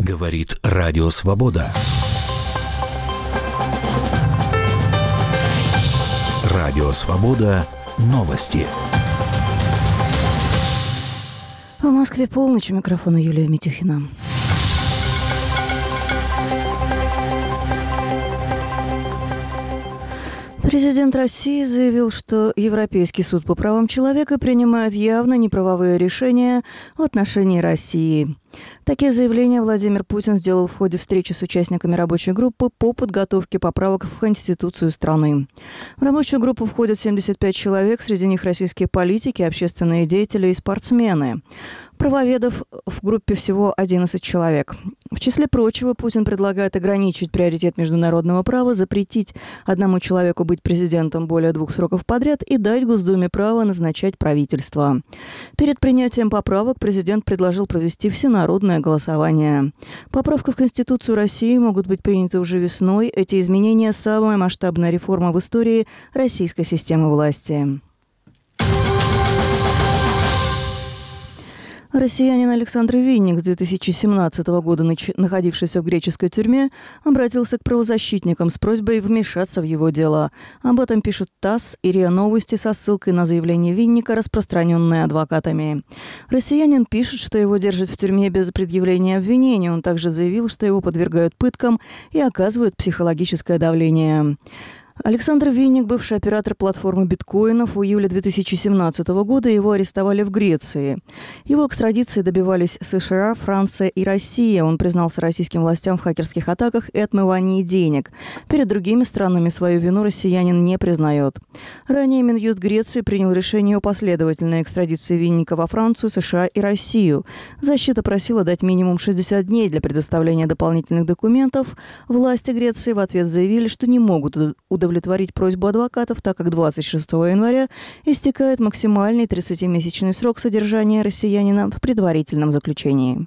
Говорит Радио Свобода. Радио Свобода. Новости. В Москве полночь. У микрофона Юлия Митюхина. Президент России заявил, что Европейский суд по правам человека принимает явно неправовые решения в отношении России. Такие заявления Владимир Путин сделал в ходе встречи с участниками рабочей группы по подготовке поправок в Конституцию страны. В рабочую группу входят 75 человек, среди них российские политики, общественные деятели и спортсмены. Правоведов в группе всего 11 человек. В числе прочего, Путин предлагает ограничить приоритет международного права, запретить одному человеку быть президентом более 2 сроков подряд и дать Госдуме право назначать правительство. Перед принятием поправок президент предложил провести всенародное голосование. Поправки в Конституцию России могут быть приняты уже весной. Эти изменения – самая масштабная реформа в истории российской системы власти. Россиянин Александр Винник, с 2017 года находившийся в греческой тюрьме, обратился к правозащитникам с просьбой вмешаться в его дело. Об этом пишут ТАСС и РИА Новости со ссылкой на заявление Винника, распространенное адвокатами. Россиянин пишет, что его держат в тюрьме без предъявления обвинений. Он также заявил, что его подвергают пыткам и оказывают психологическое давление. Александр Винник, бывший оператор платформы биткоинов, в июле 2017 года его арестовали в Греции. Его экстрадиции добивались США, Франция и Россия. Он признался российским властям в хакерских атаках и отмывании денег. Перед другими странами свою вину россиянин не признает. Ранее Минюст Греции принял решение о последовательной экстрадиции Винника во Францию, США и Россию. Защита просила дать минимум 60 дней для предоставления дополнительных документов. Власти Греции в ответ заявили, что не могут удовлетворить просьбу адвокатов, так как 26 января истекает максимальный 30-месячный срок содержания россиянина в предварительном заключении.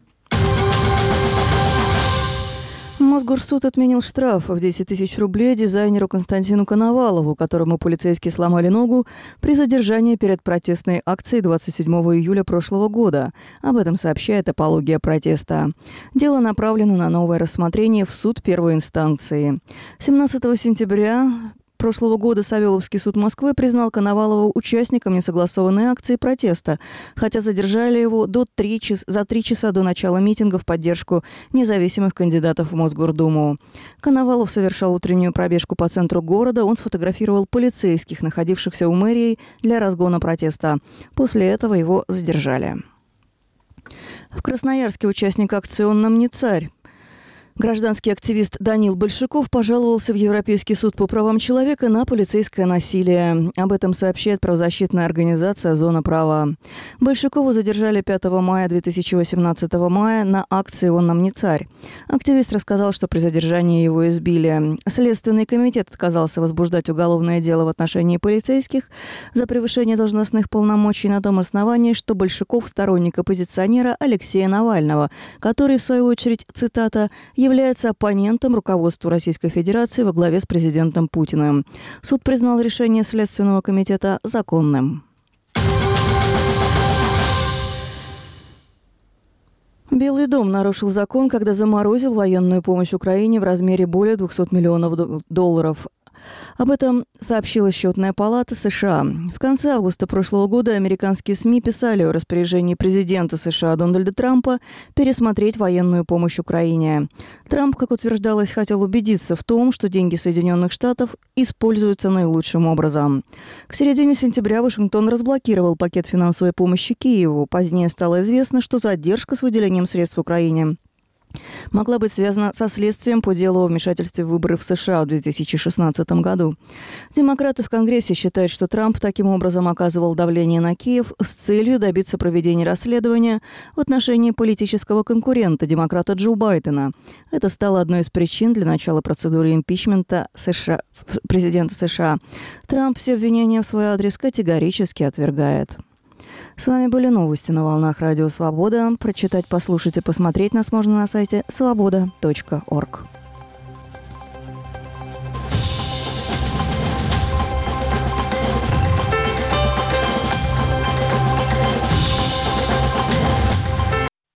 Мосгорсуд отменил штраф в 10 тысяч рублей дизайнеру Константину Коновалову, которому полицейские сломали ногу при задержании перед протестной акцией 27 июля прошлого года. Об этом сообщает «Апология протеста». Дело направлено на новое рассмотрение в суд первой инстанции. 17 сентября прошлого года Савеловский суд Москвы признал Коновалова участником несогласованной акции протеста, хотя задержали его за 3 часа до начала митинга в поддержку независимых кандидатов в Мосгордуму. Коновалов совершал утреннюю пробежку по центру города. Он сфотографировал полицейских, находившихся у мэрии для разгона протеста. После этого его задержали. В Красноярске участник акции «Он нам не царь». Гражданский активист Данил Большаков пожаловался в Европейский суд по правам человека на полицейское насилие. Об этом сообщает правозащитная организация «Зона права». Большакова задержали 5 мая 2018 на акции «Он нам не царь». Активист рассказал, что при задержании его избили. Следственный комитет отказался возбуждать уголовное дело в отношении полицейских за превышение должностных полномочий на том основании, что Большаков – сторонник оппозиционера Алексея Навального, который, в свою очередь, цитата, является оппонентом руководству Российской Федерации во главе с президентом Путиным. Суд признал решение Следственного комитета законным. Белый дом нарушил закон, когда заморозил военную помощь Украине в размере более $200 миллионов. Об этом сообщила Счетная палата США. В конце августа прошлого года американские СМИ писали о распоряжении президента США Дональда Трампа пересмотреть военную помощь Украине. Трамп, как утверждалось, хотел убедиться в том, что деньги Соединенных Штатов используются наилучшим образом. К середине сентября Вашингтон разблокировал пакет финансовой помощи Киеву. Позднее стало известно, что задержка с выделением средств Украине могла быть связана со следствием по делу о вмешательстве в выборы в США в 2016 году. Демократы в Конгрессе считают, что Трамп таким образом оказывал давление на Киев с целью добиться проведения расследования в отношении политического конкурента, демократа Джо Байдена. Это стало одной из причин для начала процедуры импичмента президента США. Трамп все обвинения в свой адрес категорически отвергает. С вами были новости на волнах Радио Свобода. Прочитать, послушать и посмотреть нас можно на сайте svoboda.org.